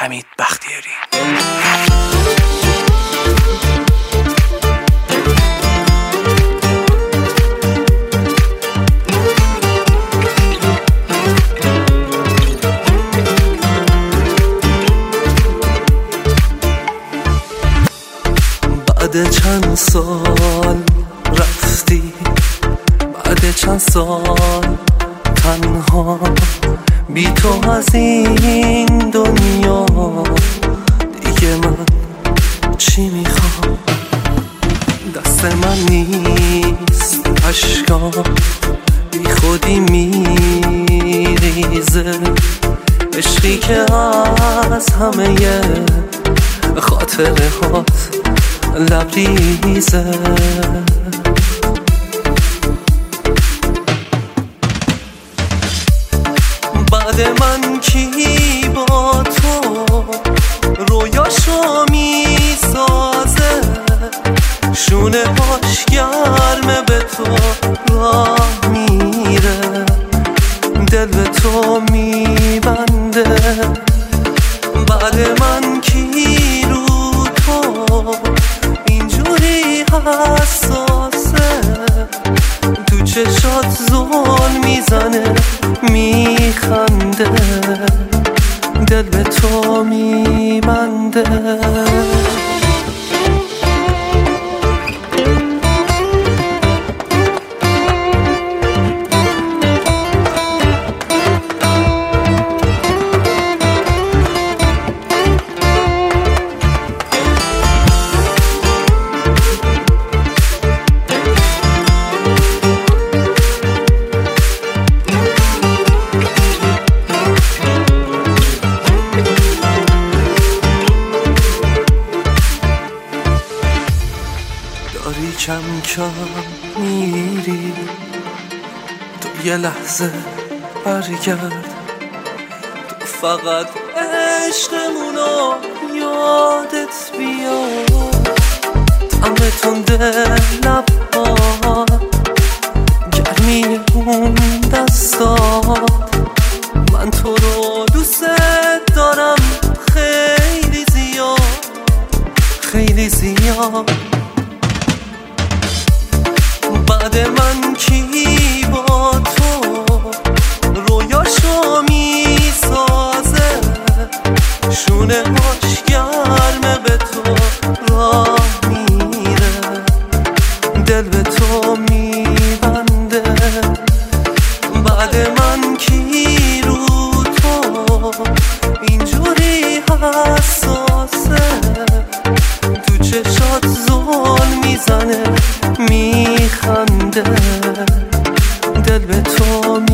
حمید بختیاری. بعد چند سال رفتی، بعد چند سال تنها، بی تو از این دنیا دیگه من چی میخوام؟ دست من نیست اشکام، بی خودی میریزه، عشقی که از همه خاطره هات لبریزه. بعد من کی با تو رویاشو میسازه، شونه هاش گرمه به تو راه میره، دل به تو میبنده. بعد من کی رو تو اینجوری حساسه، تو چشات زل میزنه میخنده، دل به تو میبنده. داری کم کم میری، تو یه لحظه برگرد، تو فقط عشقمونو یادت بیاد. طعم تنده لبا، گرمی اون دستات، من تو رو دوست دارم خیلی زیاد، خیلی زیاد. بعد من کی با تو رویاشو میسازه، شونه هاش گرمه به تو راه میره، دل به تو میبنده. بعد من کی رو تو اینجوری حساسه، تو چشات زل میزنه میخنده، دل به تو